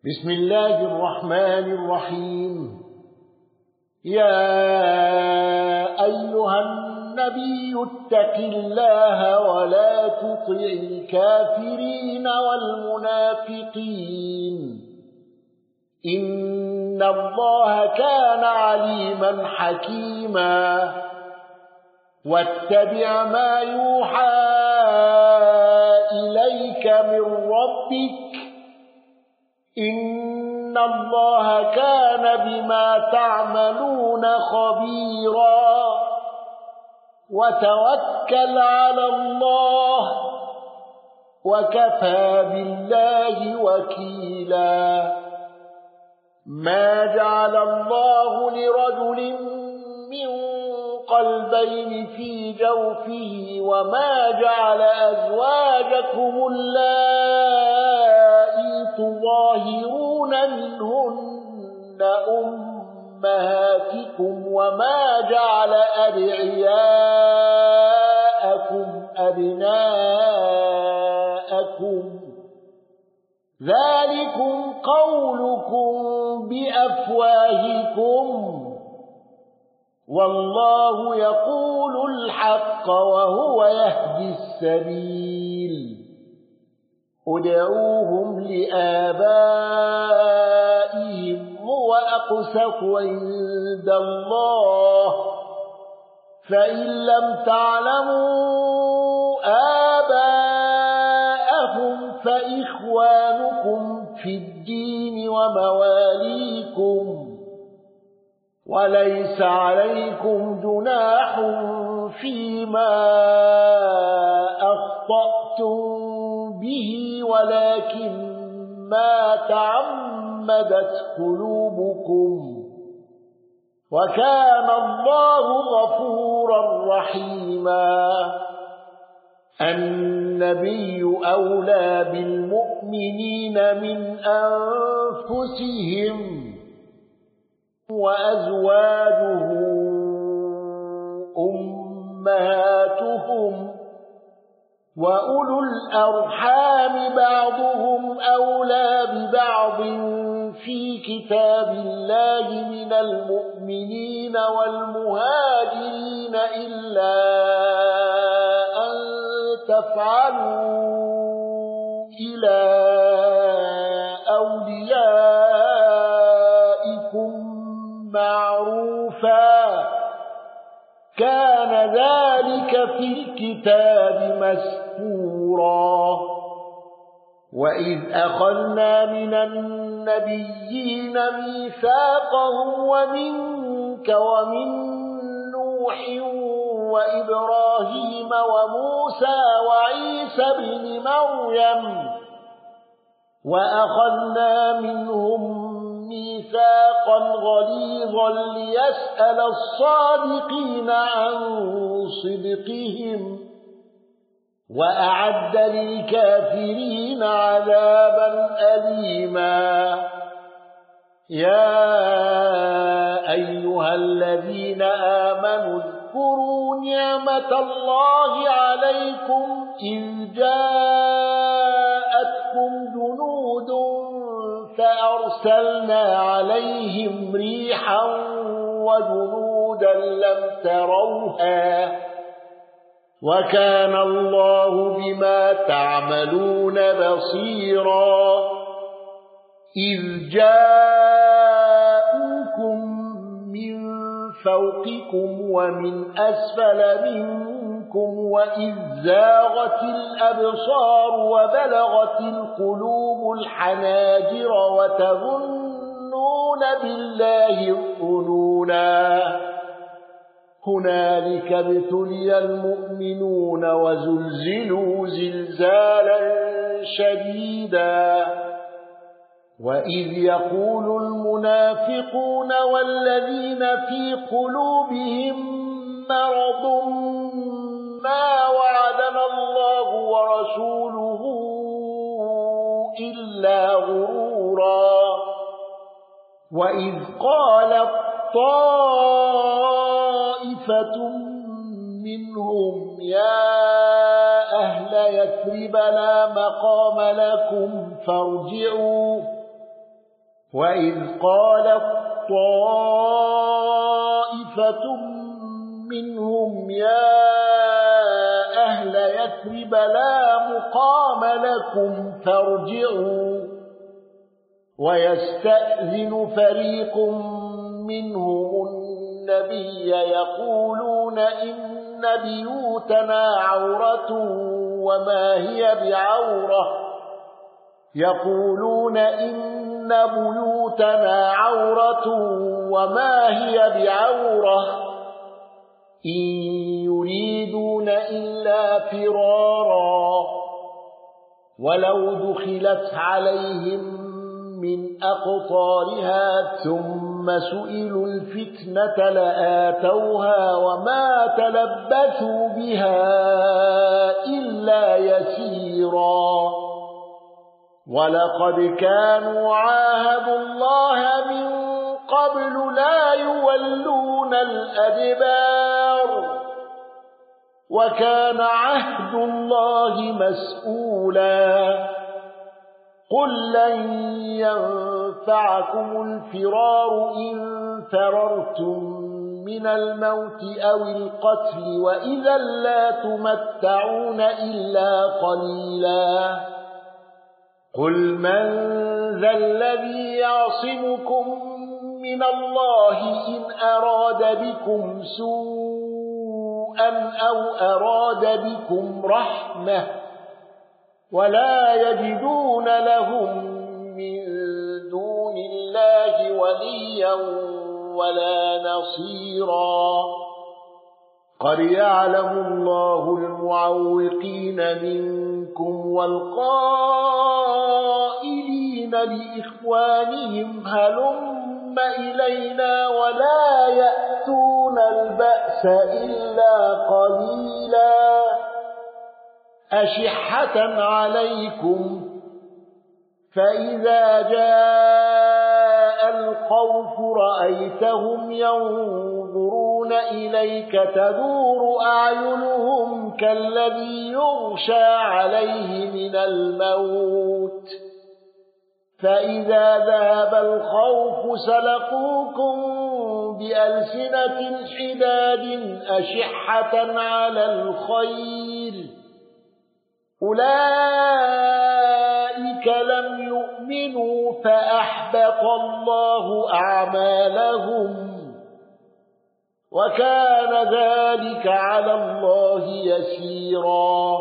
بسم الله الرحمن الرحيم. يا أيها النبي اتق الله ولا تطع الكافرين والمنافقين إن الله كان عليما حكيما. واتبع ما يوحى إليك من ربك إن الله كان بما تعملون خبيرا. وتوكل على الله وكفى بالله وكيلا. ما جعل الله لرجل من قلبين في جوفه وما جعل أزواجكم اللائي تظاهرون منهن أمهاتكم وما جعل أدعياءكم أبناءكم ذلكم قولكم بأفواهكم والله يقول الحق وهو يهدي السبيل. ادعوهم لآبائهم هو أقسط عند الله فإن لم تعلموا آباءهم فإخوانكم في الدين ومواليكم وليس عليكم جناح فيما أخطأتم به ولكن ما تعمدت قلوبكم وكان الله غفورا رحيما. النبي أولى بالمؤمنين من أنفسهم وأزواجه أمهاتهم وأولو الأرحام بعضهم أولى ببعض في كتاب الله من المؤمنين والمهاجرين إلا أن تفعلوا إلى أوليائكم معروفا كان ذلك في الكتاب مسطورا. وإذ أخذنا من النبيين ميثاقهم ومنك ومن نوح وإبراهيم وموسى وعيسى بن مريم وأخذنا منهم ميثاقا غليظا ليسأل الصادقين عن صدقهم وأعد للكافرين عذابا أليما. يا أيها الذين آمنوا اذكروا نعمة الله عليكم إذ جاءتكم جنود فأرسلنا عليهم ريحا وجنودا لم تروها وكان الله بما تعملون بصيرا. إذ جاءوكم من فوقكم ومن أسفل منكم وإذ زاغت الأبصار وبلغت القلوب الحناجر وتظنون بالله الظنونا. هنالك ابتلي المؤمنون وزلزلوا زلزالا شديدا. وإذ يقول المنافقون والذين في قلوبهم مرض ما وعدنا الله ورسوله إلا غرورا. وإذ قالت طائفة منهم يا أهل يثرب لا مقام لكم فارجعوا وإذ قالت طائفة منهم يا أهل يثرب لا مقام لكم فارجعوا ويستأذن فريق منهم النبي يقولون إن بيوتنا عورة وما هي بعورة إن يريدون إلا فرارا ولو دخلت عليهم من أقطارها ثم سئلوا الفتنة لآتوها وما تلبثوا بها إلا يسيرا ولقد كانوا عاهدوا الله من قبل لا يولون الأدبار وكان عهد الله مسؤولا قل لن ينفعكم الفرار إن فررتم من الموت أو القتل وإذا لا تمتعون إلا قليلا قل من ذا الذي يعصمكم من الله إن أراد بكم سوءا أو أراد بكم رحمة ولا يجدون لهم من دون الله وليا ولا نصيرا قد يعلم الله المعوقين منكم والقائلين لإخوانهم هلم إلينا ولا يأتون البأس إلا قليلا أشحة عليكم فإذا جاء الخوف رأيتهم ينظرون إليك تدور أعينهم كالذي يغشى عليه من الموت فإذا ذهب الخوف سلقوكم بألسنة حداد أشحة على الخير أولئك لم يؤمنوا فأحبط الله أعمالهم وكان ذلك على الله يسيرا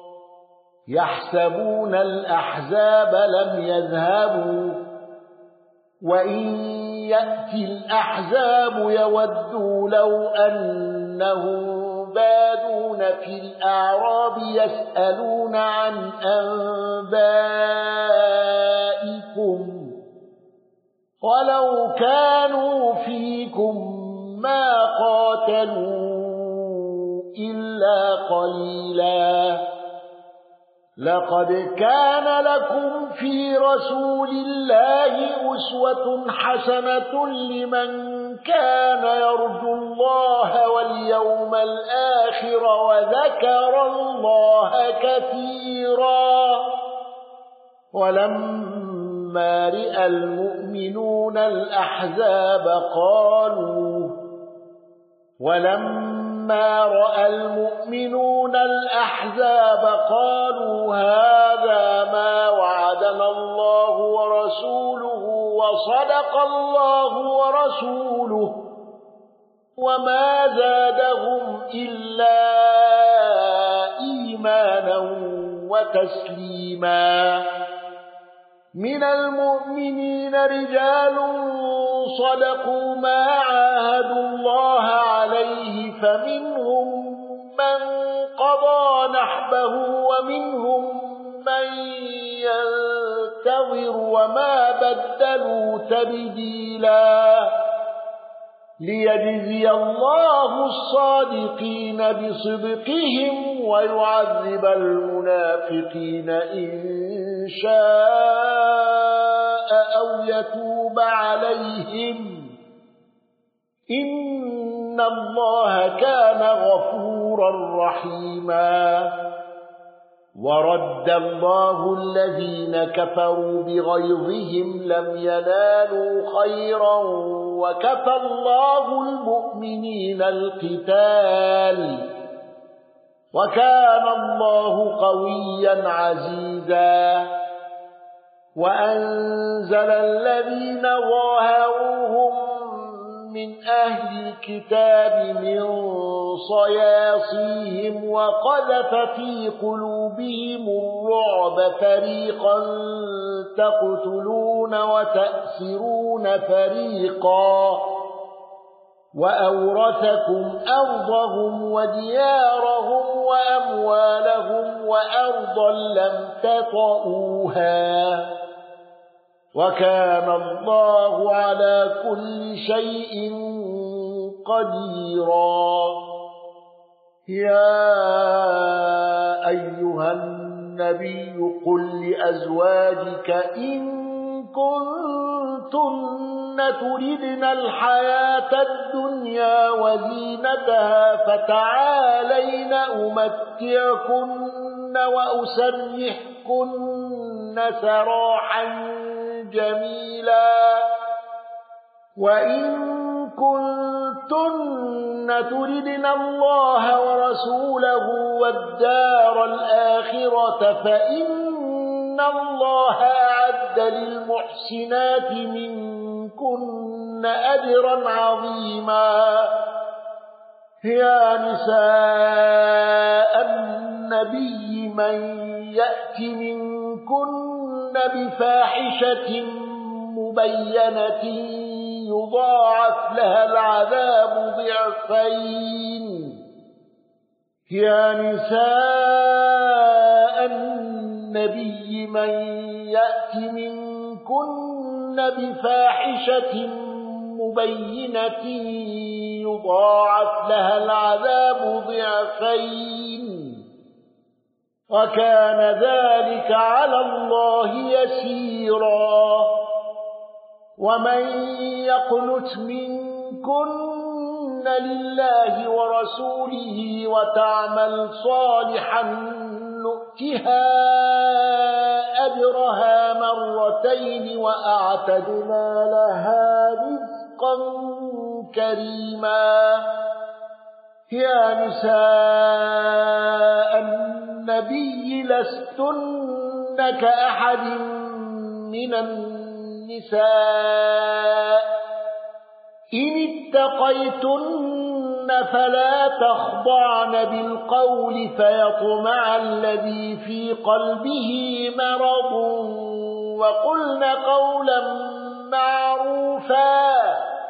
يحسبون الأحزاب لم يذهبوا وإن يأتي الأحزاب يودوا لو أنهم بادون في الأعراب يسألون عن أنبائكم ولو كانوا فيكم ما قاتلوا إلا قليلا لقد كان لكم في رسول الله أسوة حسنة لمن كان يرجو الله واليوم الآخر وذكر الله كثيرا ولما رأى المؤمنون الأحزاب قالوا هذا ما وعدنا الله ورسوله وصدق الله ورسوله وما زادهم إلا إيمانا وتسليما من المؤمنين رجال صدقوا ما عاهدوا الله عليه فمنهم من قضى نحبه ومنهم من ينتظر وما بدلوا تبديلا ليجزي الله الصادقين بصدقهم ويعذب المنافقين إن شاء أو يتوب عليهم إن الله كان غفورا رحيما ورد الله الذين كفروا بغيظهم لم ينالوا خيرا وكفى الله المؤمنين القتال وكان الله قويا عزيزا وأنزل الذين ظاهروهم من أهل الكتاب من صياصيهم وقذف في قلوبهم الرعب فريقا تقتلون وتأسرون فريقا وأورثكم أرضهم وديارهم وأموالهم وأرضا لم تطئوها وكان الله على كل شيء قديرا يا أيها النبي قل لأزواجك إن كنتن تردن الحياة الدنيا وزينتها فتعالين أمتعكن وأسرحكن سراحا جميلا وإن كنتن تردن الله ورسوله والدار الآخرة فإن الله أعد للمحسنات منكن أجرا عظيما يا نساء النبي من يأت منكن بفاحشة مبينة يضاعف لها العذاب ضعفين يا نساء النبي من يأت منكن بفاحشة مبينة يضاعف لها العذاب ضعفين وكان ذلك على الله يسيرا ومن يقنت منكن لله ورسوله وتعمل صالحا نؤتها أجرها مرتين وأعتدنا لها رزقا كريما يا نساء النبي لستن كأحد من النساء إن اتقيتن فلا تخضعن بالقول فيطمع الذي في قلبه مرض وقلن قولا معروفا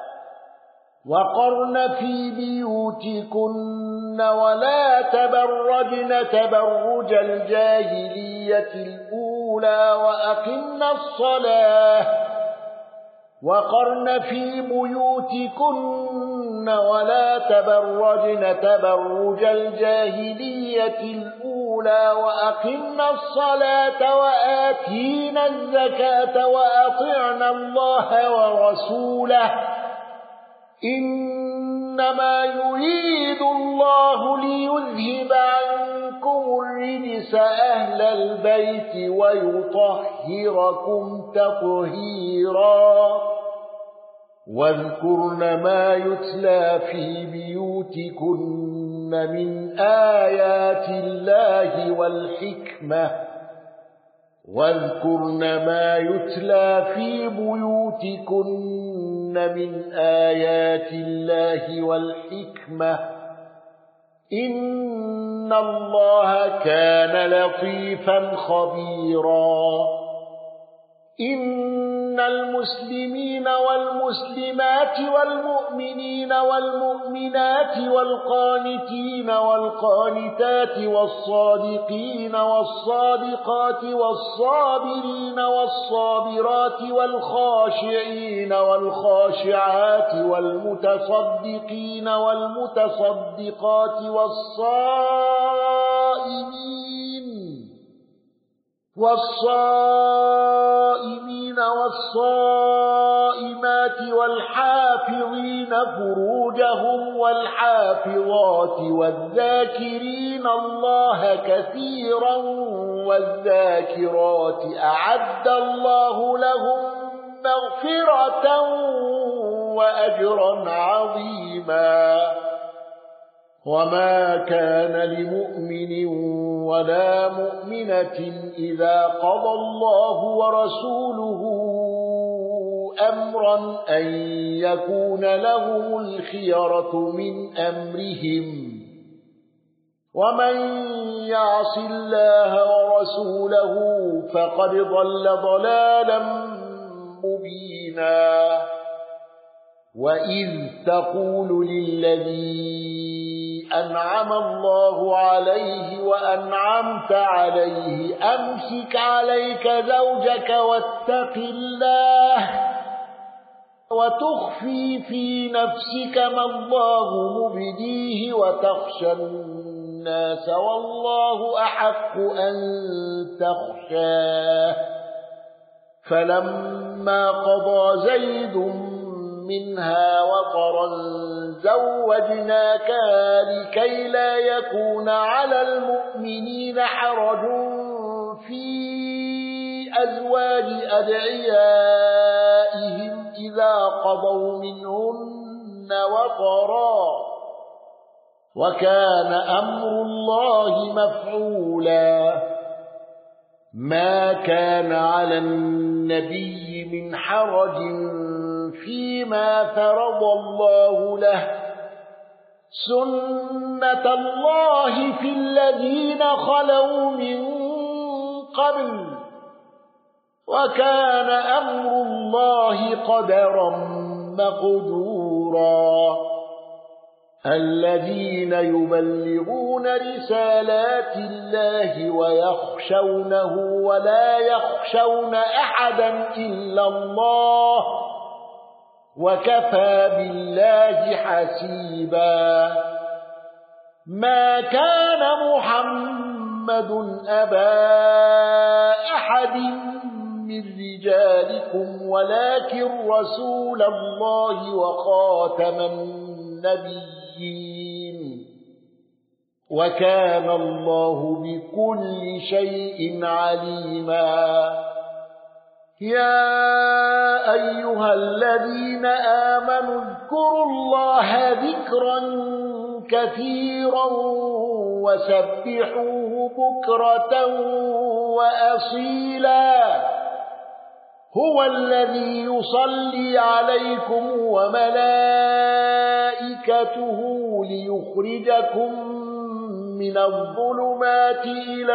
وقرن في بيوتكن ولا تبرجن تبرج الجاهلية الأولى وقرن في بيوتكن ولا تبرجن تبرج الجاهلية الأولى وأقمنا الصلاة وآتينا الزكاة وأطعنا الله ورسوله إنما يريد الله ليذهب عنكم الرجس أهل البيت ويطهركم تطهيرا واذكرن ما يتلى في بيوتكن من آيات الله والحكمة واذكرن ما يتلى في بيوتكن من آيات الله والحكمة إن الله كان لطيفا خبيرا إن المسلمين والمسلمات والمؤمنين والمؤمنات والقانتين والقانتات والصادقين والصادقات والصابرين والصابرات والخاشعين والخاشعات والمتصدقين والمتصدقات والصائمين والصائمات والمؤمنات والحافظين فروجهم والحافظات والذاكرين الله كثيرا والذاكرات أعد الله لهم مغفرة وأجرا عظيما وما كان لمؤمن ولا مؤمنة إذا قضى الله ورسوله أمرا أن يكون لهم الخيرة من أمرهم ومن يعص الله ورسوله فقد ضل ضلالا مبينا وإذ تقول للذي أنعم الله عليه وأنعمت عليه أمسك عليك زوجك واتق الله وتخفي في نفسك ما الله مبديه وتخشى الناس والله أحق أن تخشاه فلما قضى زيد منها وطرا زوجناكها لكي لا يكون على المؤمنين حرج في أزواج أدعيائهم إذا قضوا منهن وطرا وكان أمر الله مفعولا ما كان على النبي من حرج فيما فرض الله له سنة الله في الذين خلوا من قبل وكان أمر الله قدرا مقدورا الذين يبلغون رسالات الله ويخشونه ولا يخشون أحدا إلا الله وكفى بالله حسيبا ما كان محمد أبا أحد من رجالكم ولكن رسول الله وخاتم النبيين وكان الله بكل شيء عليما يا أيها الذين آمنوا اذكروا الله ذكرا كثيرا وسبحوه بكرة وأصيلا هو الذي يصلي عليكم وملائكته ليخرجكم من الظلمات إلى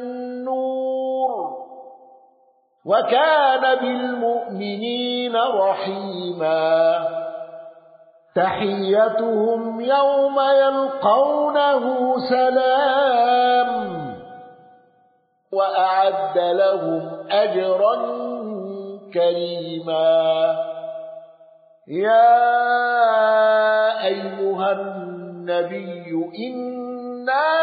النور وكان بالمؤمنين رحيما تحيتهم يوم يلقونه سلام وأعد لهم أجرا كريما يا أيها النبي إنا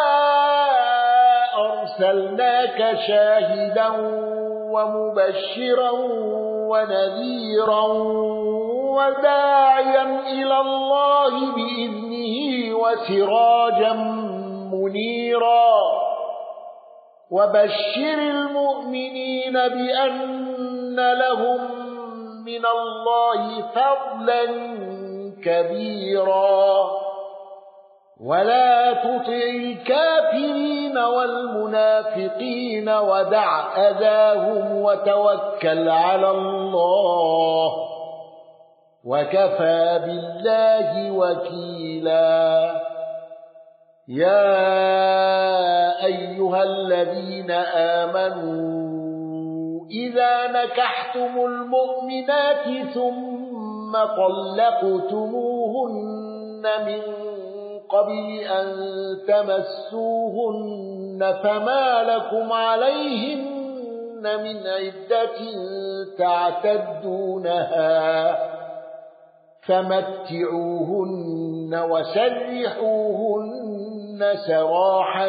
أرسلناك شاهدا ومبشرا ونذيرا وداعيا إلى الله بإذنه وسراجا منيرا وبشر المؤمنين بأن لهم من الله فضلا كبيرا ولا تطع الكافرين والمنافقين ودع أذاهم وتوكل على الله وكفى بالله وكيلا يا أيها الذين آمنوا إذا نكحتم المؤمنات ثم طلقتموهن من قبل أن تمسوهن فما لكم عليهن من عدة تعتدونها فمتعوهن وسرحوهن سراحا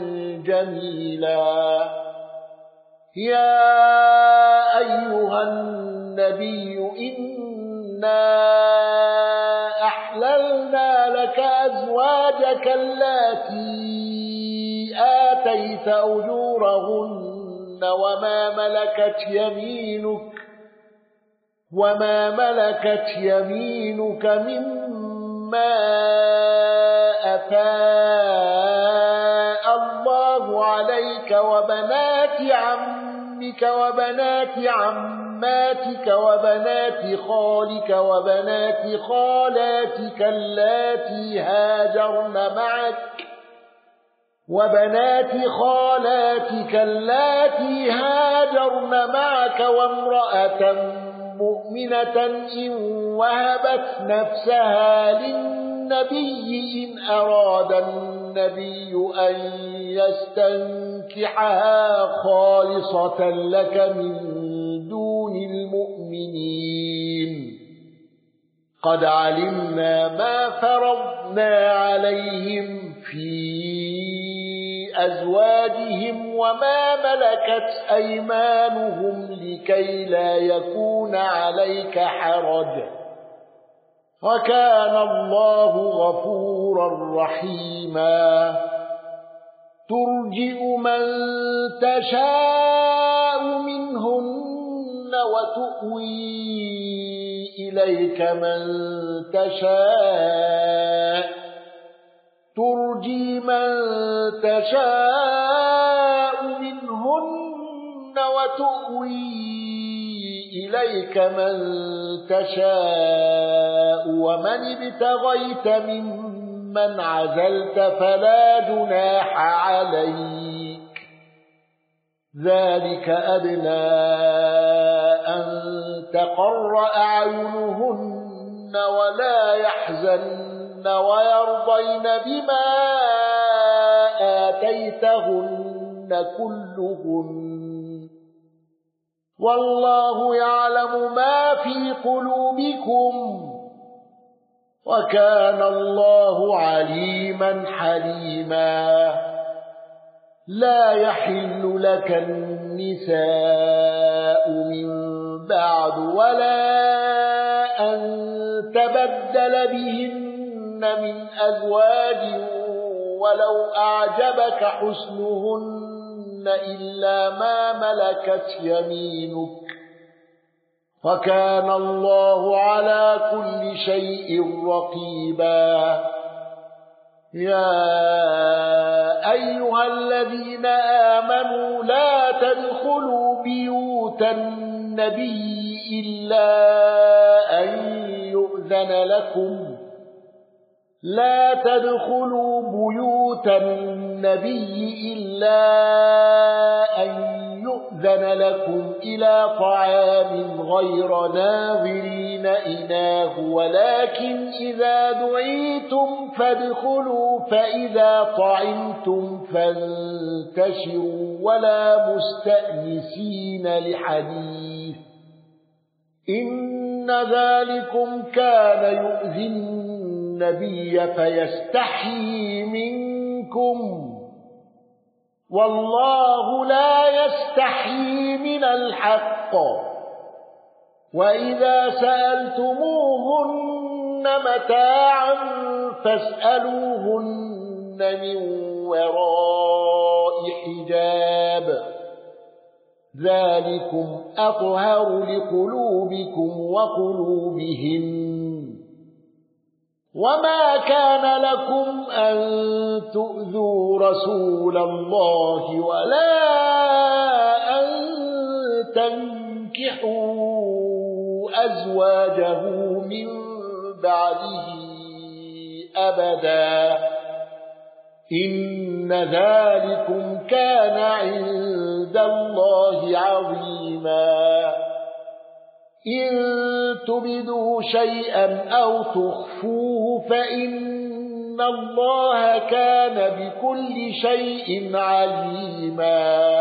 جميلا يا أيها النبي أحللنا لك أزواجك اللاتي آتيت أجورهن وما ملكت يمينك مما أفاء الله عليك وبنات عمك وبنات عماتك وبنات خالك وبنات خالاتك اللاتي هاجرن معك وامرأة مؤمنة إن وهبت نفسها للنبي إن أراد النبي أن يستنكحها خالصة لك من دون المؤمنين قد علمنا ما فرضنا عليهم في أزواجهم وما ملكت أيمانهم لكي لا يكون عليك حرج وكان الله غفورا رحيما ترجئ من تشاء منهن وتؤوي إليك من تشاء ترجي من تشاء منهن وتؤوي إليك من تشاء ومن ابتغيت ممن عزلت فلا جناح عليك ذلك أدنى أن تقر أعينهن ولا يحزن ويرضين بما آتيتهن كلهن والله يعلم ما في قلوبكم وكان الله عليما حليما لا يحل لك النساء من بعد ولا أن تبدل بهن من أزواج ولو أعجبك حسنهن إلا ما ملكت يمينك وكان الله على كل شيء رقيبا يا أيها الذين آمنوا لا تدخلوا بيوت النبي إلا أن يؤذن لكم إلى طعام غير ناظرين إناه ولكن إذا دعيتم فادخلوا فإذا طعمتم فانتشروا ولا مستأنسين لحديث إن ذلكم كان يؤذي النبي فيستحيي منكم والله لا يستحيي من الحق وإذا سألتموهن متاعا فاسألوهن من وراء حجاب ذلكم أطهر لقلوبكم وقلوبهم وما كان لكم أن تؤذوا رسول الله ولا أن تنكحوا أزواجه من بعده أبدا إن ذلكم كان عند الله عظيما إن تبدوا شيئا أو تخفوه فإن الله كان بكل شيء عليما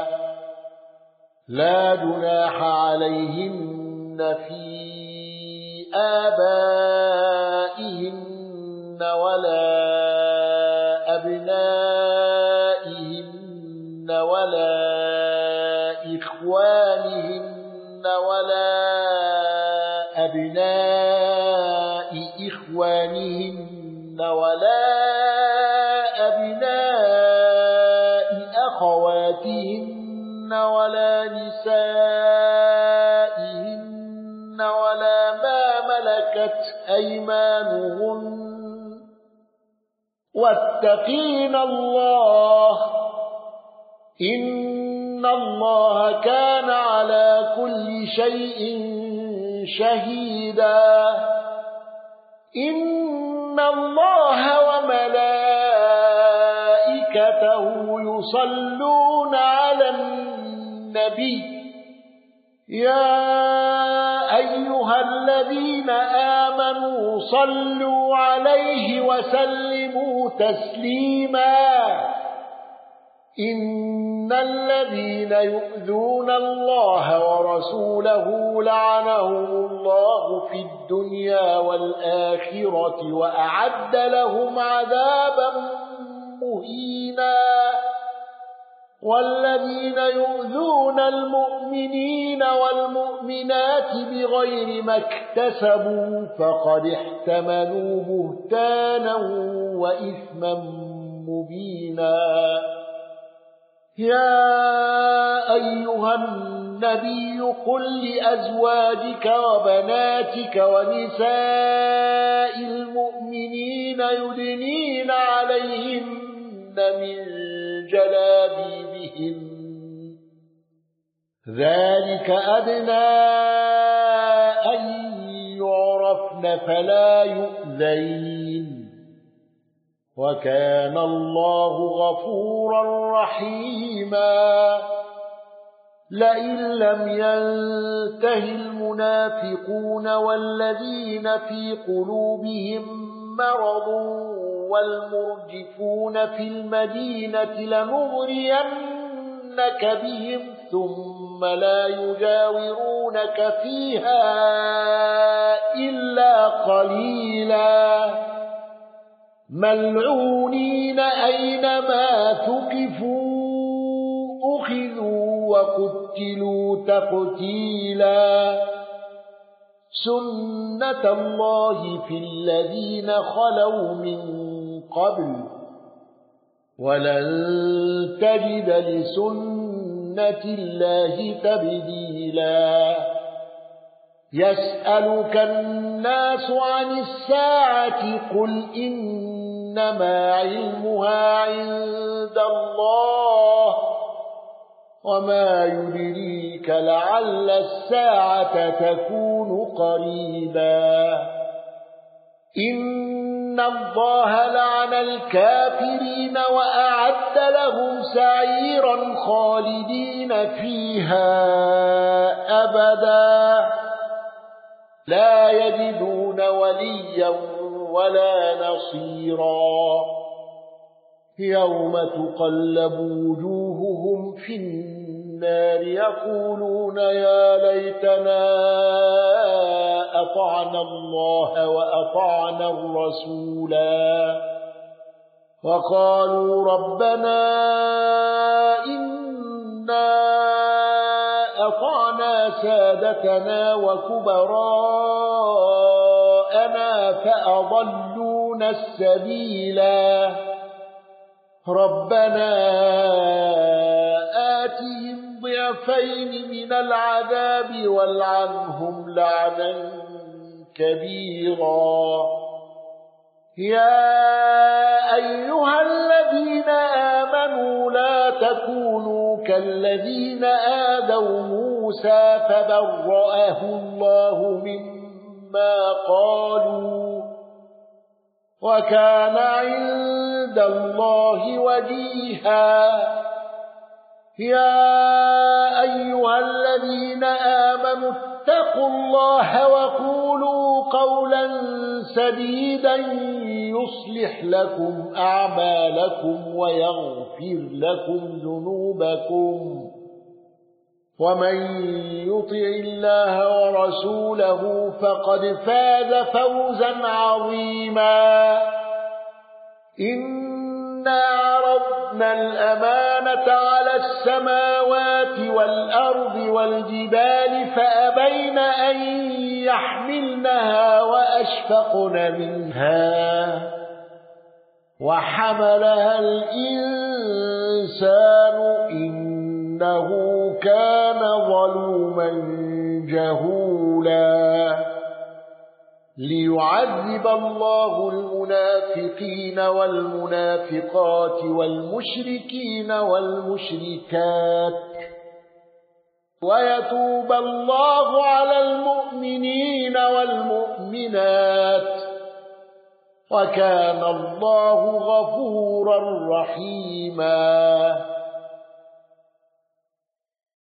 لا جناح عليهن في آبائهن ولا أبنائهن ولا إخوانهن ولا أبناء ملكت أيمانهن واتقين الله إن الله كان على كل شيء شهيدا إن الله وملائكته يصلون على النبي يا أيها الذين آمنوا صلوا عليه وسلموا تسليما إن الذين يؤذون الله ورسوله لعنهم الله في الدنيا والآخرة وأعد لهم عذابا مهينا والذين يؤذون المؤمنين والمؤمنات بغير ما اكتسبوا فقد احتملوا بهتانا وإثما مبينا يا أيها النبي قل لأزواجك وبناتك ونساء المؤمنين يدنين عليهن من جلابيبهن ذلك أدنى أن يعرفن فلا يؤذين وكان الله غفورا رحيما لئن لم ينته المنافقون والذين في قلوبهم مرض والمرجفون في المدينة لنغرينك بهم ثم لا يجاورونك فيها إلا قليلا ملعونين أينما ثقفوا أخذوا وقتلوا تقتيلا سنة الله في الذين خلوا من قبل ولن تجد لسنة الله تبديلا يسألك الناس عن الساعة قل إنما علمها عند الله وما يدريك لعل الساعة تكون قريبا إن الله لعن الكافرين وأعد لهم سعيرا خالدين فيها أبدا لا يجدون وليا ولا نصيرا يوم تقلب وجوههم في النار يقولون يا ليتنا أطعنا الله وأطعنا الرسولا وقالوا ربنا إنا أطعنا سادتنا وكبراءنا فأضلونا السبيلا ربنا آتهم ضعفين من العذاب والعنهم لعنا كبيرا يا أيها الذين آمنوا لا تكونوا كالذين آذوا موسى فبرأه الله مما قالوا وكان عند الله وجيها يا أيها الذين آمنوا اتقوا الله وقولوا قولا سديدا يصلح لكم أعمالكم ويغفر لكم ذنوبكم ومن يطع الله ورسوله فقد فاز فوزا عظيما إنا عرضنا الأمانة على السماوات والأرض والجبال فأبين أن يحملنها وأشفقن منها وحملها الإنسان إنه كان ظلوما جهولا ليعذب الله المنافقين والمنافقات والمشركين والمشركات ويتوب الله على المؤمنين والمؤمنات وكان الله غفورا رحيما.